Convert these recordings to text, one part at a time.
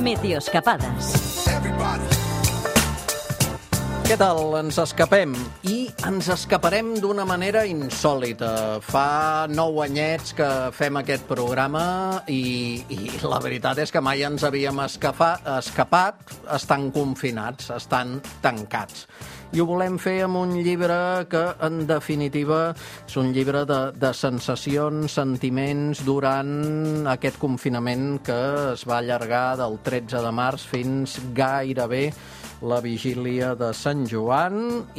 Meteoscapades. Què tal? Ens escapem i ens escaparem d'una manera insòlita. Fa 9 anyets que fem aquest programa i la veritat és que mai ens havíem escapat estant confinats, estant tancats. I ho volem fer amb un llibre que, en definitiva, és un llibre de sensacions, sentiments durant aquest confinament que es va allargar del 13 de març fins gairebé la vigília de Sant Joan.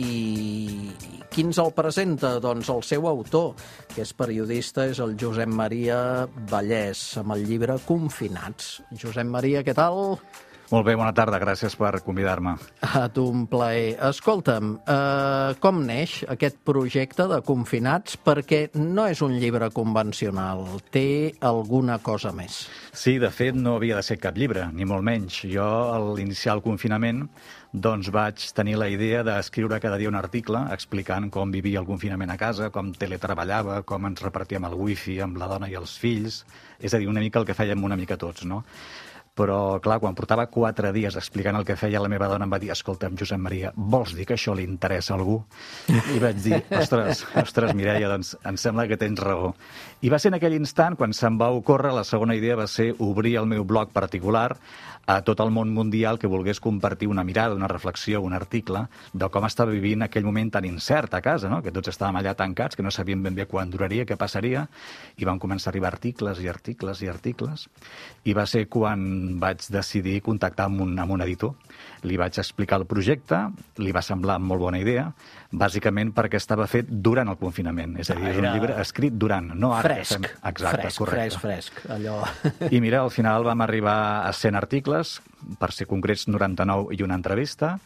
I qui ens el presenta? Doncs el seu autor, que és periodista, és el Josep Maria Vallès, amb el llibre Confinats. Josep Maria, què tal? Molt bé, bona tarda, gràcies per convidar-me. A tu un plaer. Escolta'm, com neix aquest projecte de Confinats? Perquè no és un llibre convencional, té alguna cosa més. Sí, de fet, no havia de ser cap llibre, ni molt menys. Jo, a l'iniciar el confinament, doncs vaig tenir la idea d'escriure cada dia un article explicant com vivia el confinament a casa, com teletreballava, com ens repartíem el wifi amb la dona i els fills, és a dir, una mica el que fèiem una mica tots, no? Però, clar, quan portava 4 dies explicant el que feia, la meva dona em va dir: escolta'm, Josep Maria, vols dir que això li interessa a algú? I vaig dir: ostres, Mireia, doncs em sembla que tens raó. I va ser en aquell instant, quan se'm va ocórrer, la segona idea va ser obrir el meu blog particular a tot el món mundial que volgués compartir una mirada, una reflexió, un article de com estava vivint aquell moment tan incert a casa, no? Que tots estàvem allà tancats, que no sabíem ben bé quan duraria, què passaria, i van començar a arribar articles i articles i articles. I va ser quan vaig decidir contactar amb un editor. Li vaig explicar el projecte, li va semblar molt bona idea, bàsicament perquè estava fet durant el confinament. És a dir, és un llibre escrit durant, no ara. Fresc, exacte, correcte. Fresc, allò... I mira, al final vam arribar a 100 articles, per ser concrets 99 i una entrevista,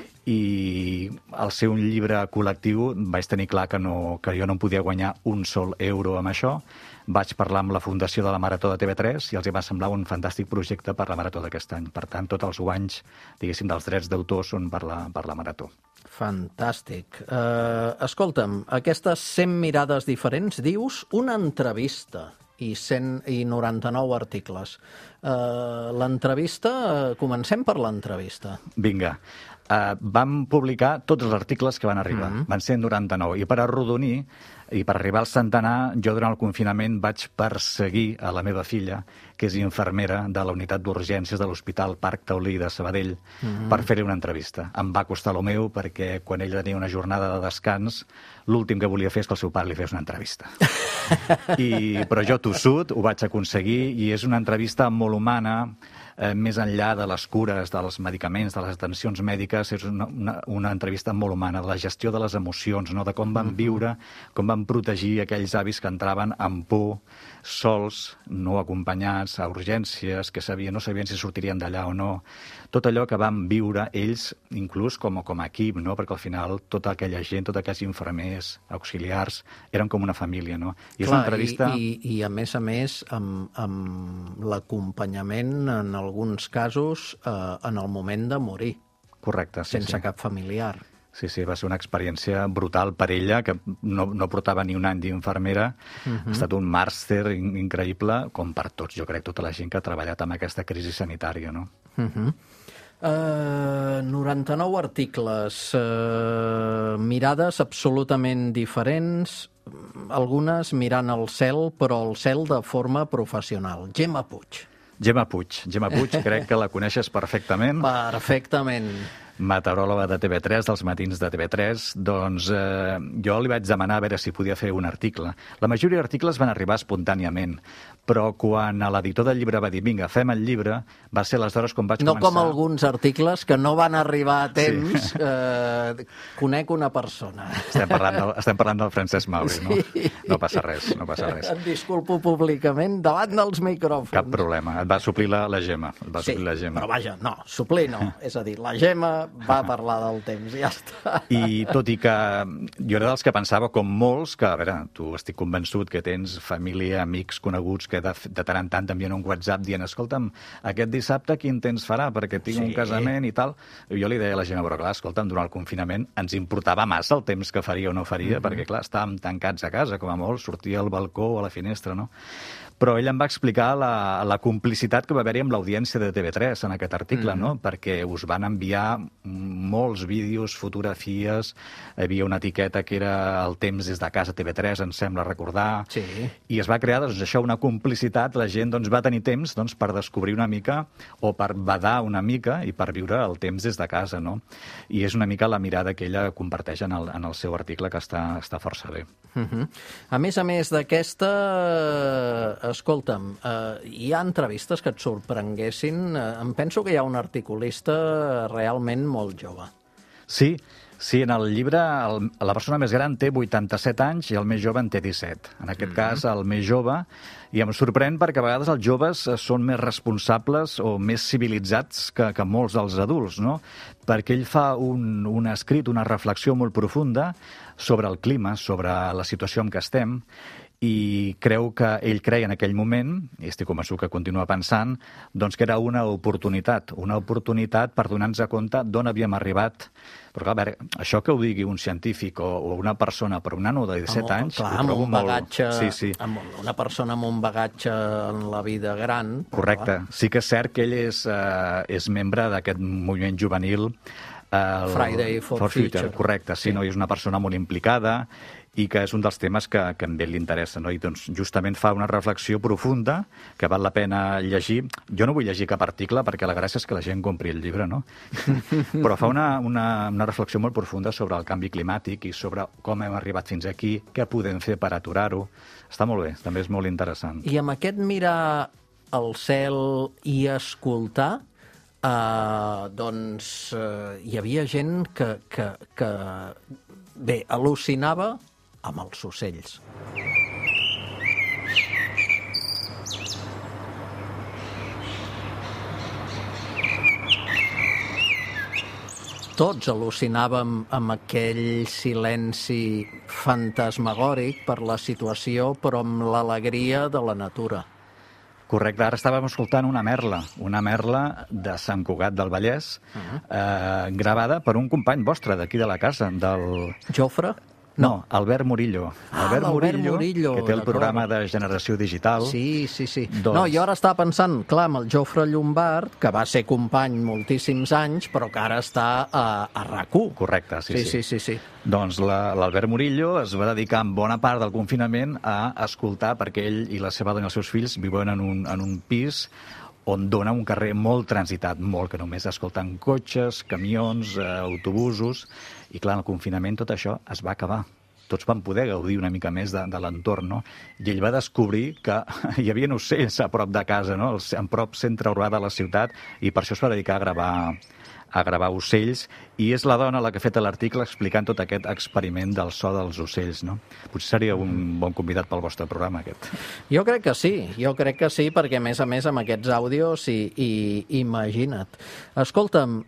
i al ser un llibre col·lectiu vaig tenir clar que jo no em podia guanyar un sol euro amb això. Vaig parlar amb la Fundació de la Marató de TV3 i els va semblar un fantàstic projecte per la Marató d'aquest any. Per tant, tots els guanys, diguéssim, dels drets d'autor són per la Marató. Fantàstic. Escolta'm, aquestes 100 mirades diferents, dius una entrevista i 99 articles. L'entrevista, comencem per l'entrevista. Vinga. Vam publicar tots els articles que van arribar. Van ser 99. I per arrodonir, i per arribar al centenar, jo durant el confinament vaig perseguir a la meva filla, que és infermera de la unitat d'urgències de l'Hospital Parc Taulí de Sabadell, per fer-li una entrevista. Em va costar el meu perquè quan ella tenia una jornada de descans, l'últim que volia fer és que el seu pare li fes una entrevista. Però jo tossut ho vaig aconseguir i és una entrevista molt humana, més enllà de les cures, dels medicaments, de les atencions mèdiques, és una entrevista molt humana, de la gestió de les emocions, no? De com van viure, com van protegir aquells avis que entraven amb por, sols, no acompanyats, a urgències, que no sabien si sortirien d'allà o no. Tot allò que van viure ells, inclús com a equip, no? Perquè al final tota aquella gent, tots aquells infermers, auxiliars, eren com una família, no? I és una entrevista... I a més, amb l'acompanyament, en alguns casos, en el moment de morir. Correcte, sí. Sense cap familiar. Sí, va ser una experiència brutal per ella, que no portava ni un any d'infermera. Ha estat un màster increïble, com per tots, jo crec, tota la gent que ha treballat amb aquesta crisi sanitària, no? 99 articles, mirades absolutament diferents, algunes mirant al cel, però el cel de forma professional. Gemma Puig, crec que la coneixes perfectament. Perfectament. Meteoròloga de TV3, dels matins de TV3, doncs jo li vaig demanar a veure si podia fer un article. La majoria d'articles van arribar espontàniament, però quan l'editor del llibre va dir vinga, fem el llibre, va ser aleshores quan vaig començar... No com alguns articles que no van arribar a temps. Sí. Conec una persona. Estem parlant del Francesc Mauri, no? Sí. No passa res. Et disculpo públicament davant dels micròfons. Cap problema. Et va suplir la Gemma. Però vaja, no, suplir no. És a dir, la Gemma va parlar del temps, ja està. I tot i que jo era dels que pensava, com molts, que, a veure, tu estic convençut que tens família, amics, coneguts, que de tant en tant t'envien un WhatsApp dient, escolta'm, aquest dissabte quin temps farà, perquè tinc un casament i tal. I jo li deia a la gent, però clar, escolta'm, durant el confinament ens importava massa el temps que faria o no faria, perquè clar, estàvem tancats a casa, com a molt, sortia al balcó o a la finestra, no? Però ell em va explicar la complicitat que va haver-hi amb l'audiència de TV3 en aquest article, no? Perquè us van enviar molts vídeos, fotografies, hi havia una etiqueta que era el temps des de casa TV3, em sembla recordar, i es va crear doncs, això, una complicitat, la gent doncs, va tenir temps doncs, per descobrir una mica o per badar una mica i per viure el temps des de casa, no? I és una mica la mirada que ella comparteix en el seu article, que està força bé. A més d'aquesta, escolta'm, hi ha entrevistes que et sorprenguessin. Em penso que hi ha un articulista realment molt jove. Sí, en el llibre la persona més gran té 87 anys i el més jove en té 17. En aquest cas, el més jove, i em sorprèn perquè a vegades els joves són més responsables o més civilitzats que molts dels adults, no? Perquè ell fa un escrit, una reflexió molt profunda sobre el clima, sobre la situació en què estem, i creu que ell creia en aquell moment, i estic convençut que continua pensant, doncs que era una oportunitat per donar-nos compte d'on havíem arribat. Però clar, a veure, això que ho digui un científic o una persona, però un nano de 17 anys... Clar, amb un bagatge, Sí. una persona amb un bagatge en la vida gran... Correcte. Sí que és cert que ell és membre d'aquest moviment juvenil, Friday for Future. Correcte, sí, no? I és una persona molt implicada i que és un dels temes que a ell li interessa, no? I doncs justament fa una reflexió profunda que val la pena llegir. Jo no vull llegir cap article perquè la gràcia és que la gent compri el llibre, no? Però fa una reflexió molt profunda sobre el canvi climàtic i sobre com hem arribat fins aquí, què podem fer per aturar-ho. Està molt bé, també és molt interessant. I amb aquest mirar al cel i escoltar, hi havia gent que bé, al·lucinava amb els ocells. Tots al·lucinàvem amb aquell silenci fantasmagòric per la situació, però amb l'alegria de la natura. Correcte, ara estàvem escoltant una merla de Sant Cugat del Vallès, gravada per un company vostre d'aquí de la casa, del... Jofre? No, Albert Murillo. Albert Murillo, que té el programa de Generació Digital. Sí. No, jo ara estava pensant, clar, amb el Jofre Llombart, que va ser company moltíssims anys, però que ara està a RAC1. Correcte, sí. Doncs l'Albert Murillo es va dedicar en bona part del confinament a escoltar, perquè ell i la seva dona i els seus fills viuen en un pis on dona un carrer molt transitat, molt, que només escolten cotxes, camions, autobusos, i clar, en el confinament tot això es va acabar. Tots van poder gaudir una mica més de l'entorn, no? I ell va descobrir que hi havia ocells a prop de casa, no? En prop centre urbà de la ciutat, i per això es va dedicar a gravar ocells, i és la dona la que ha fet l'article explicant tot aquest experiment del so dels ocells, no? Potser seria un bon convidat pel vostre programa, aquest. Jo crec que sí, perquè a més amb aquests àudios, imagina't. Escolta'm,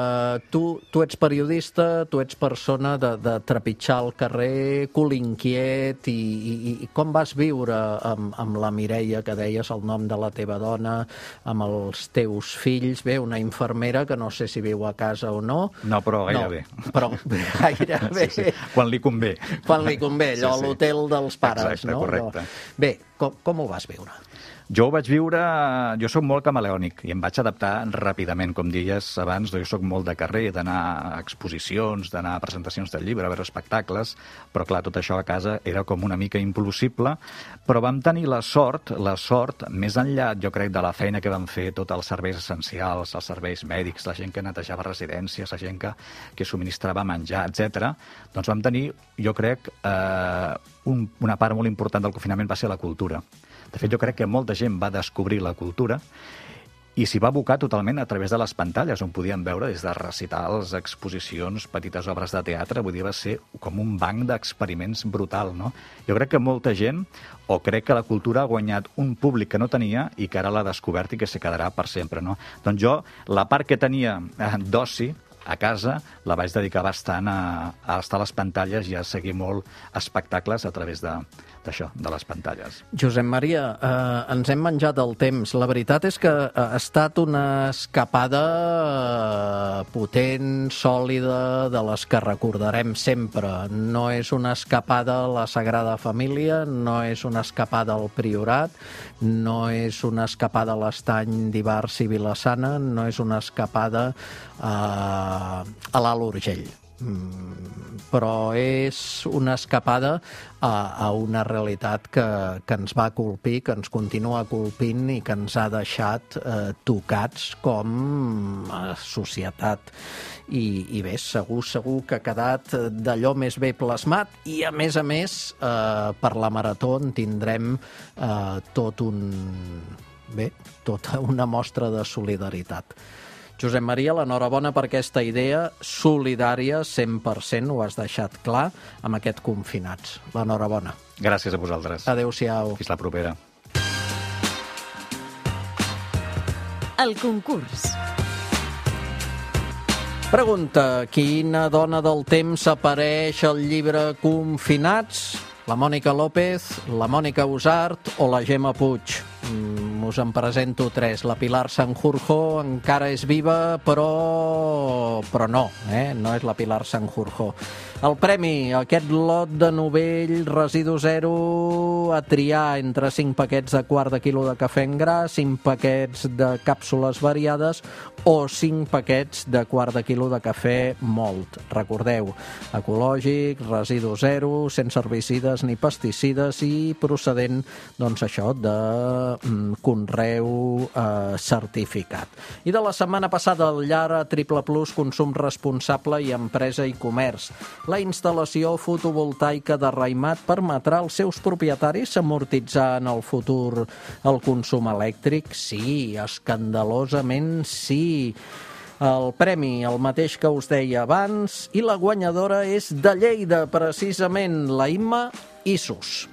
tu ets periodista, tu ets persona de trepitjar el carrer, cul inquiet, i com vas viure amb la Mireia, que deies el nom de la teva dona, amb els teus fills, bé, una infermera que no sé si viu a casa o no. No, però gairebé. Però gairebé. Sí. Quan li convé. Allò a l'hotel dels pares, no? Exacte, correcte. Bé, com ho vas viure? Jo ho vaig viure... Jo sóc molt camaleònic i em vaig adaptar ràpidament, com deies abans. Jo sóc molt de carrer, d'anar a exposicions, d'anar a presentacions del llibre, a veure espectacles, però clar, tot això a casa era com una mica impossible, però vam tenir la sort, més enllà, jo crec, de la feina que vam fer, tots els serveis essencials, els serveis mèdics, la gent que netejava residències, la gent que subministrava menjar, etc. Doncs vam tenir, jo crec, una part molt important del confinament va ser la cultura. De fet, jo crec que molta gent va descobrir la cultura i s'hi va abocar totalment a través de les pantalles, on podíem veure des de recitals, exposicions, petites obres de teatre. Vull dir, va ser com un banc d'experiments brutal, no? Jo crec que molta gent, o crec que la cultura ha guanyat un públic que no tenia i que ara l'ha descobert i que s'hi quedarà per sempre, no? Doncs jo, la part que tenia d'oci, a casa la vaig dedicar bastant a estar a les pantalles i a seguir molt espectacles a través d'això, de les pantalles. Josep Maria, ens hem menjat el temps. La veritat és que ha estat una escapada potent, sòlida, de les que recordarem sempre. No és una escapada a la Sagrada Família, no és una escapada al Priorat, no és una escapada a l'Estany d'Ivars i Vila-sana, no és una escapada a l'Alt Urgell. Però és una escapada a una realitat que ens va colpir, que ens continua colpint i que ens ha deixat tocats com a societat. I bé, segur que ha quedat d'allò més bé plasmat i, a més, per la Marató en tindrem tota una mostra de solidaritat. Josep Maria, l'enhorabona per aquesta idea solidària, 100%, ho has deixat clar, amb aquest Confinats. L'enhorabona. Gràcies a vosaltres. Adéu-siau. Fins la propera. El concurs. Pregunta: quina dona del temps apareix al llibre Confinats? La Mònica López, la Mònica Usart o la Gemma Puig? Us en presento 3. La Pilar Sanjurjo encara és viva, però no, no és la Pilar Sanjurjo. El premi, aquest lot de Novell Residu Zero, a triar entre 5 paquets de quart de quilo de cafè en gra, 5 paquets de càpsules variades o 5 paquets de quart de quilo de cafè mòlt. Recordeu, ecològic, residu zero, sense herbicides ni pesticides i procedent, doncs això, de conreu certificat. I de la setmana passada, el Llara Triple Plus, consum responsable i empresa i comerç. La instal·lació fotovoltaica de Raimat permetrà als seus propietaris amortitzar en el futur el consum elèctric? Sí, escandalosament sí. El premi, el mateix que us deia abans, i la guanyadora és de Lleida, precisament, la Imma Issus.